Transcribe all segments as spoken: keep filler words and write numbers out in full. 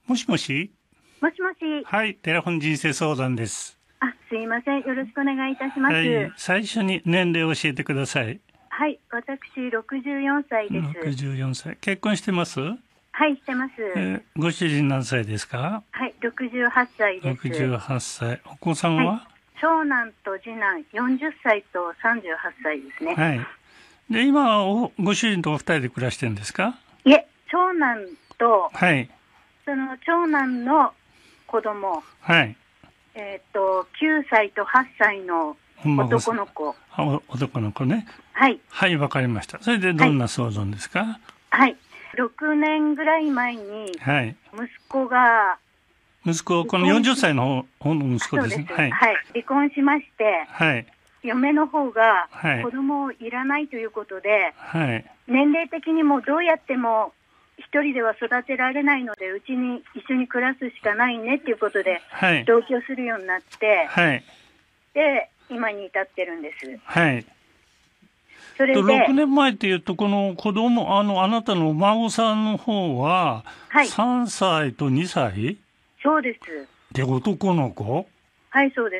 もしもし。 もしもし。 はい、テレフォン人生相談です。 あ、すいません。よろしくお願いいたします。 はい、最初に年齢を教えてください。 はい、私ろくじゅうよんさいです。 ろくじゅうよんさい。結婚してます？ はい、してます。 えー、ご主人何歳ですか？ はい、ろくじゅうはっさいです。 ろくじゅうはっさい。お子さんは？はい、 長男と次男よんじゅっさいとさんじゅうはっさいですね。 はい。で、今はご主人とお二人で暮らしてるんですか？ いえ、長男と、 はい。 その長男の子供、 はい。 えっと、きゅうさいとはっさいの男の子。 あ、男の子ね。 はい。 はい、わかりました。それでどんな相談ですか？はい。 はい、ろくねんぐらい前に、息子が、 息子、このよんじゅっさいの方の息子ですね。 はい、はい。離婚しまして、はい、嫁の方が子供をいらないということで、はい、年齢的にもどうやっても一人では育てられないので、うちに一緒に暮らすしかないねっていうことで、はい、同居するようになって、はい、で、今に至ってるんです。はい。それでろくねんまえっていうと、この子供、あの、あなたのお孫さんの方は、さんさいとにさい？ そうです。 で、男の子？ はい、そうです。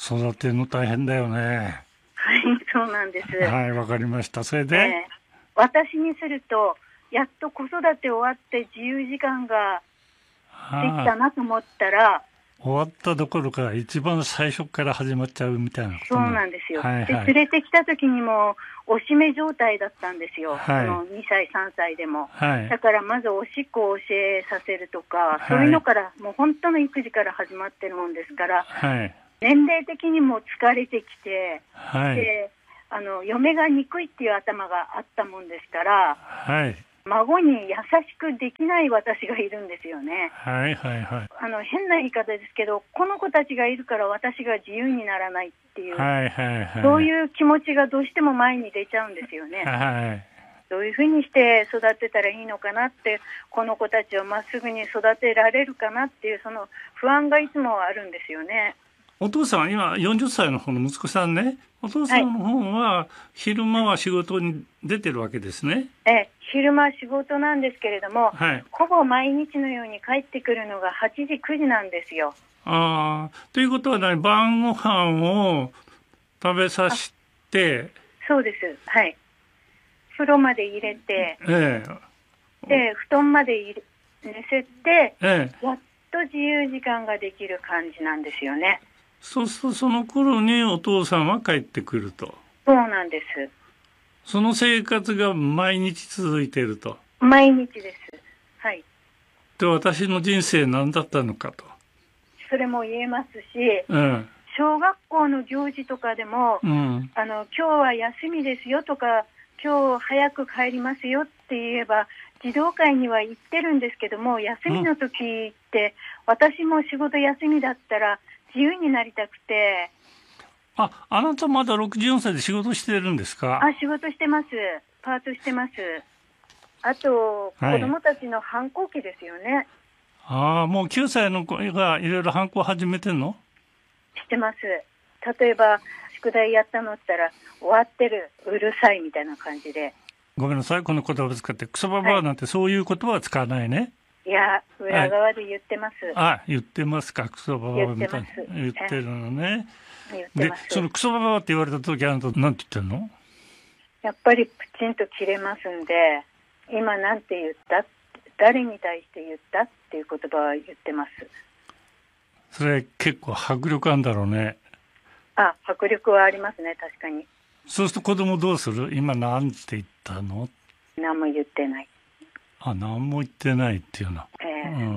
育てるの大変だよね。 はい、そうなんです。 はい、わかりました。それで、えー、私にすると、やっと子育て終わって自由時間ができたなと思ったら、 終わったどころか一番最初から始まっちゃうみたいなこと、 そうなんですよ。 はいはい、 で、連れてきた時にもおしめ状態だったんですよ。はい、そのにさい、さんさいでも。はい、だからまずおしっこを教えさせるとか、はい、そういうのから、もう本当の育児から始まってるもんですから、はい、年齢的にも疲れてきて、はい、で、あの、嫁が憎いっていう頭があったもんですから、はい、孫に優しくできない私がいるんですよね。はいはいはい。あの、変な言い方ですけど、この子たちがいるから私が自由にならないっていう、はいはいはい、そういう気持ちがどうしても前に出ちゃうんですよね。はい。どういうふうにして育てたらいいのかなって、この子たちをまっすぐに育てられるかなっていう、その不安がいつもあるんですよね。 お父さん、今よんじゅっさいの方の息子さんね、お父さんの方は昼間は仕事に出てるわけですね。 ええ、昼間仕事なんですけれども、はい、ほぼ毎日のように帰ってくるのがはちじ、くじなんですよ。 ああ、ということは、ね、晩ご飯を食べさせて。 そうです。はい。風呂まで入れて、ええ、で、布団まで入れ寝せて、ええ、やっと自由時間ができる感じなんですよね。 そうするとその頃にお父さんは帰ってくると。 そうなんです。 その生活が毎日続いていると。 毎日です。はい。 で、私の人生何だったのかと。 それも言えますし、うん、小学校の行事とかでも、うん、あの、今日は休みですよとか、今日早く帰りますよって言えば、児童会には行ってるんですけども、休みの時って、うん、私も仕事休みだったら自由になりたくて。 あ、あなたまだろくじゅうよんさいで仕事してるんですか？ あ、仕事してます。パートしてます。あと、はい、子供たちの反抗期ですよね。 ああ、もうきゅうさいの子がいろいろ反抗始めてんの？ してます。例えば、宿題やったのって言ったら、終わってる、うるさいみたいな感じで。 ごめんなさい、この言葉を使って。クソババアなんてそういう言葉は使わないね。 いや、裏側で言ってます。 あ、言ってますか、クソババアみたいな。言ってるのね。で、そのクソババアって言われた時あなた何て言ってんの？ やっぱりプチンと切れますんで、今なんて言った？誰に対して言ったっていう言葉は言ってます。 それ結構迫力あるんだろうね。 あ、迫力はありますね、確かに。 そうすると子供どうする？今なんて言ったの？ 何も言ってない。 あ、何も言ってないっていうの。えー、うん。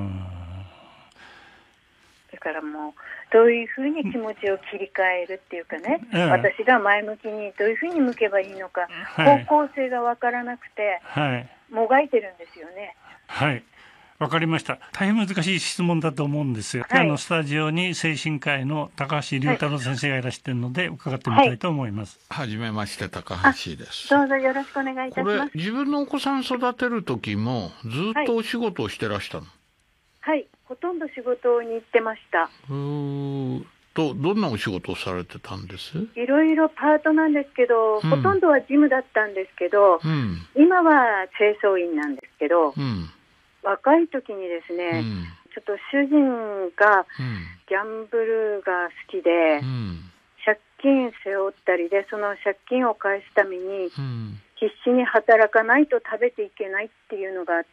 だからもうどういうふうに気持ちを切り替えるっていうかね、えー、私が前向きにどういうふうに向けばいいのか、はい、方向性が分からなくて、はい、もがいてるんですよね。 はい。わかりました。大変難しい質問だと思うんですよ。はい、今日のスタジオに精神科医の高橋龍太郎先生がいらしているので、伺ってみたいと思います。 はじ、はい、めまして、高橋です。 どうぞよろしくお願いいたします。 これ、自分のお子さん育てる時も、ずっとお仕事をしてらしたの？ はい、はい、ほとんど仕事に行ってました。 うーと、どんなお仕事をされてたんです？ いろいろパートなんですけど、うん、ほとんどは事務だったんですけど、うん、今は清掃員なんですけど、うん、 若い時にですね、うん、ちょっと主人がギャンブルが好きで、うん、借金背負ったりで、その借金を返すために必死に働かないと食べていけないっていうのがあって。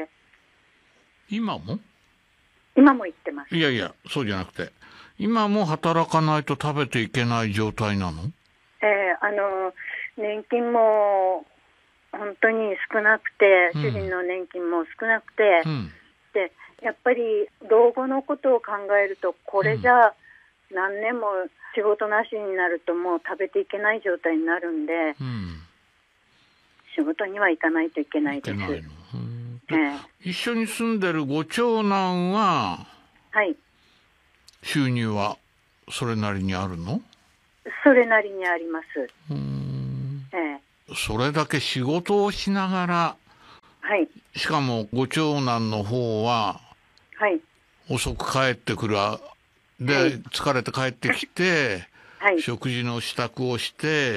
今も今も言ってます。 いやいや、そうじゃなくて、今も働かないと食べていけない状態なの？ えー、あの年金も本当に少なくて、うん、主人の年金も少なくて、うん、でやっぱり老後のことを考えると、これじゃ何年も仕事なしになるともう食べていけない状態になるんで、うん、仕事には行かないといけないです。 えー、一緒に住んでるご長男は、 はい、 収入はそれなりにあるの？ それなりにあります。うーん、えー、それだけ仕事をしながら、 はい、 しかもご長男の方は、 はい、 遅く帰ってくるで、はい、疲れて帰ってきて、はい、食事の支度をして、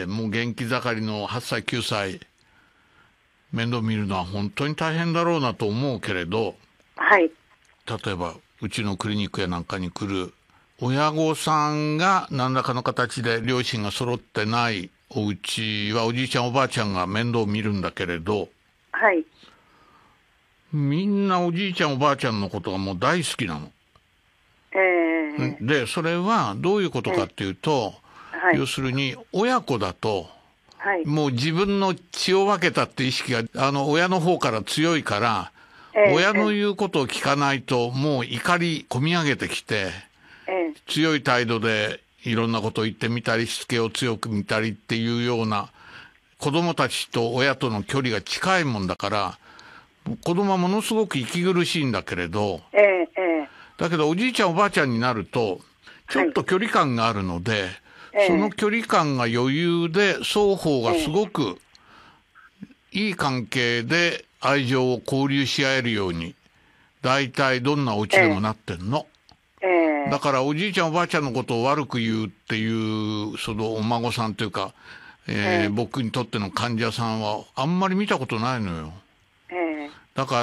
もう元気盛りのはっさいきゅうさい面倒見るのは本当に大変だろうなと思うけれど、 はい、 例えばうちのクリニックやなんかに来る親御さんが何らかの形で両親が揃ってないお家は、おじいちゃんおばあちゃんが面倒見るんだけれど、 はい、 みんなおじいちゃんおばあちゃんのことがもう大好きなの。 えー、 でそれはどういうことかっていうと、はい、要するに親子だと、はい、もう自分の血を分けたって意識があの親の方から強いから、えー、親の言うことを聞かないともう怒り込み上げてきて、えー、強い態度でいろんなことを言ってみたり、しつけを強く見たりっていうような、子供たちと親との距離が近いもんだから、子供はものすごく息苦しいんだけれど、 えーえー、 だけどおじいちゃんおばあちゃんになるとちょっと距離感があるので、はい、その距離感が余裕で双方がすごくいい関係で愛情を交流し合えるように、大体どんなお家でもなってんの。 えー、 だからおじいちゃんおばあちゃんのことを悪く言うっていうそのお孫さんというか、えーえー、僕にとっての患者さんはあんまり見たことないのよ。 えー、 だから、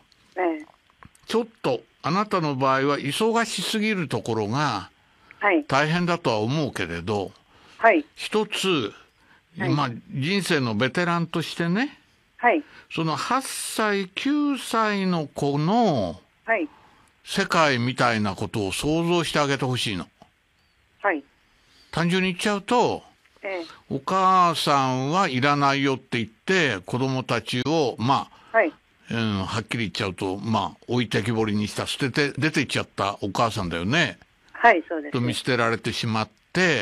えー、 ちょっとあなたの場合は忙しすぎるところが大変だとは思うけれど、 はい、 一つ、はい、まあ、人生のベテランとしてね、 はい、 そのはっさいきゅうさいの子の世界みたいなことを想像してあげてほしいの。 はい、 単純に言っちゃうと、 ええ、 お母さんはいらないよって言って子供たちをまあ、 はい、 うん、はっきり言っちゃうと、まあ、置いてきぼりにした、捨てて出ていっちゃったお母さんだよね。 はい、そうです。 と見捨てられてしまって、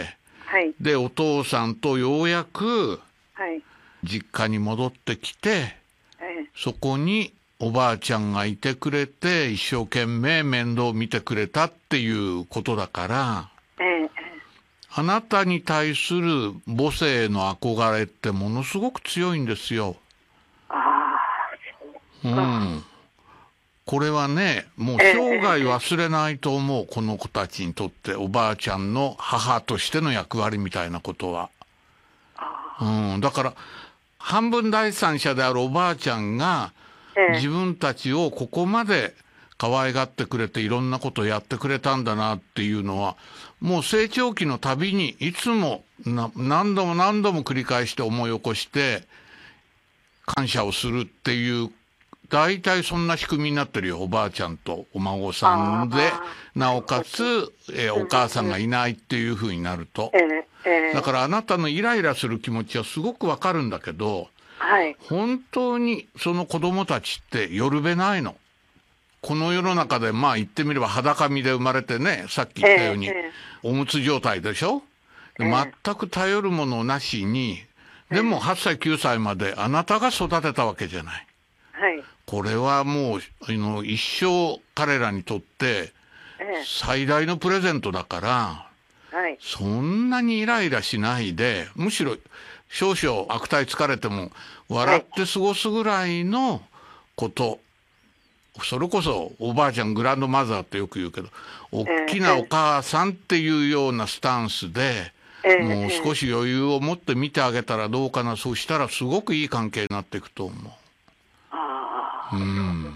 はい、 でお父さんとようやくはい実家に戻ってきて、 ええ、 そこにおばあちゃんがいてくれて一生懸命面倒を見てくれたっていうことだから、 ええ、 あなたに対する母性の憧れってものすごく強いんですよ。 ああ、そうか。 うん。これはね、もう生涯忘れないと思う、この子たちにとっておばあちゃんの母としての役割みたいなことは。うん、だから半分第三者であるおばあちゃんが自分たちをここまで可愛がってくれていろんなことをやってくれたんだなっていうのは、もう成長期のたびにいつもな何度も何度も繰り返して思い起こして感謝をするっていう、大体そんな仕組みになってるよ、おばあちゃんとお孫さんで、なおかつ、えー、お母さんがいないっていうふうになると、だからあなたのイライラする気持ちはすごくわかるんだけど、 はい、 本当にその子供たちってよるべないの。この世の中でまあ言ってみれば裸身で生まれてね、さっき言ったように、えーえー、おむつ状態でしょ、えー、全く頼るものなしに、でもはっさいきゅうさいまであなたが育てたわけじゃない。 はい、 これはもうあの一生彼らにとって最大のプレゼントだから、 はい、 そんなにイライラしないで、むしろ少々悪態疲れても笑って過ごすぐらいのこと、はい、それこそおばあちゃんグランドマザーってよく言うけど、大きなお母さんっていうようなスタンスで、もう少し余裕を持って見てあげたらどうかな。そうしたらすごくいい関係になっていくと思う。 ああ、 うん、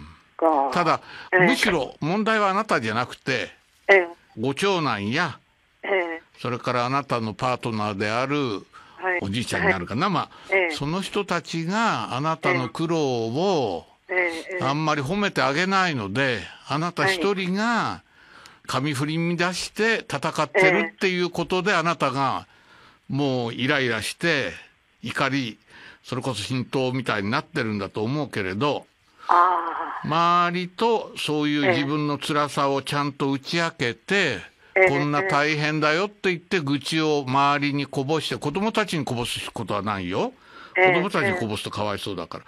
か。 ただ、えー、むしろ問題はあなたじゃなくて、えー、ご長男や、えー、それからあなたのパートナーであるおじいちゃんになるかな、はい、まあ、えー、その人たちがあなたの苦労をあんまり褒めてあげないので、あなた一人が髪振り乱して戦ってるっていうことで、あなたがもうイライラして怒り、それこそ浸透みたいになってるんだと思うけれど、周りとそういう自分の辛さをちゃんと打ち明けて、こんな大変だよって言って愚痴を周りにこぼして、子供たちにこぼすことはないよ。子供たちにこぼすとかわいそうだから、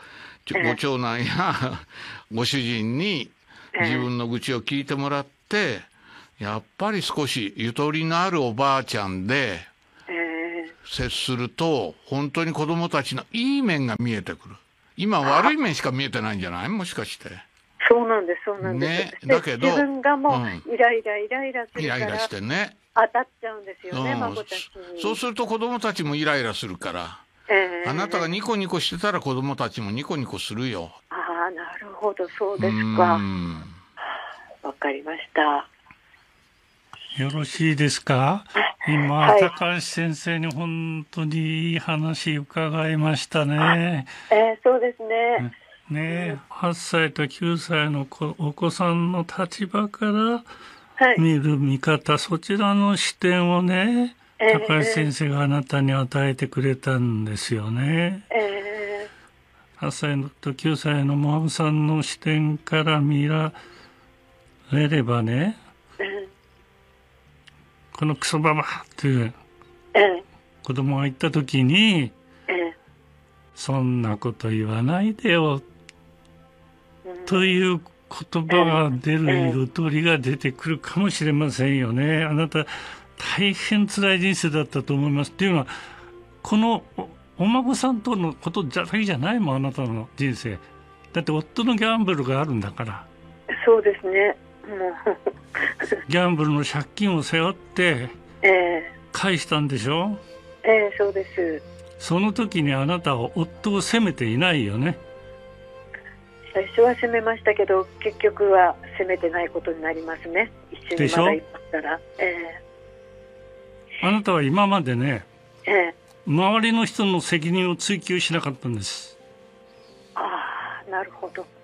ご長男やご主人に自分の愚痴を聞いてもらって、やっぱり少しゆとりのあるおばあちゃんで接すると、本当に子供たちのいい面が見えてくる。今悪い面しか見えてないんじゃない？もしかして。 そうなんです、そうなんです。 ね、だけど自分がもうイライライライラするから、 イライラしてね、 当たっちゃうんですよね、うん、孫たちに。 そうすると子供たちもイライラするから、えー、あなたがニコニコしてたら子供たちもニコニコするよ。 ああ、なるほど、そうですか。わかりました。 よろしいですか？今、はい、高橋先生に本当にいい話伺いましたね。 えー、そうですね。 ね、はっさいときゅうさいのお子さんの立場から見る見方、はい、そちらの視点をね、えー、高橋先生があなたに与えてくれたんですよね。えー、はっさいときゅうさいのお孫さんの視点から見られればね、えー、このクソババアっていう子供が言った時に、えー、そんなこと言わないでよという言葉が出るゆとりが出てくるかもしれませんよね。あなた大変辛い人生だったと思います。っていうのは、この お, お孫さんとのことだけじゃないもん、あなたの人生だって。夫のギャンブルがあるんだから。 そうですね。もうギャンブルの借金を背負って返したんでしょ。 えー、えー、そうです。 その時にあなたは夫を責めていないよね。 最初は責めましたけど、結局は責めてないことになりますね。一緒にまだいますから。えー、あなたは今までね、えー、周りの人の責任を追及しなかったんです。 ああ、なるほど。うん、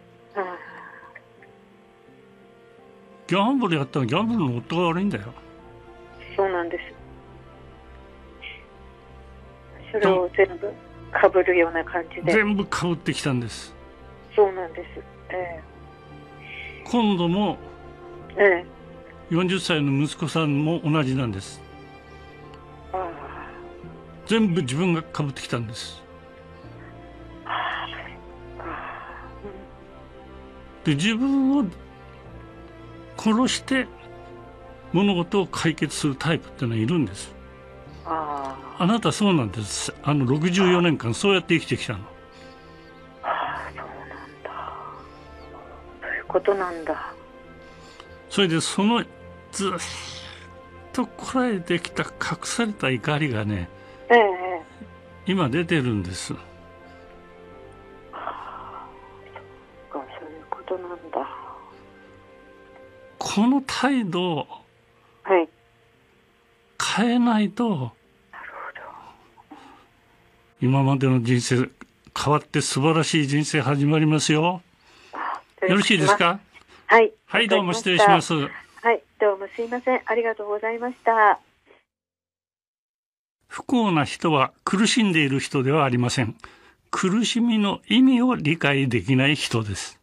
ギャンブルやったらギャンブルの夫が悪いんだよ。 そうなんです。それを全部かぶるような感じで。 全部かぶってきたんです。 そうなんです。えー、今度も、えー、よんじゅっさいの息子さんも同じなんです。ああ、全部自分がかぶってきたんです。ああ、うん、で、自分を殺して物事を解決するタイプっていうのはいるんです。ああ、あなたそうなんです。あのろくじゅうよねんかんそうやって生きてきたの。 ああ、そうなんだ。そういうことなんだ。 それでそのずっとこらえてきた隠された怒りがね、ええ、今出てるんです。 ああ、そうか、そういうことなんだ。 この態度を変えないと、はい、なるほど。今までの人生変わって素晴らしい人生始まりますよ。よろしいですか？ はい。 はい、どうも失礼します。はい、どうもすいません。ありがとうございました。 不幸な人は苦しんでいる人ではありません。苦しみの意味を理解できない人です。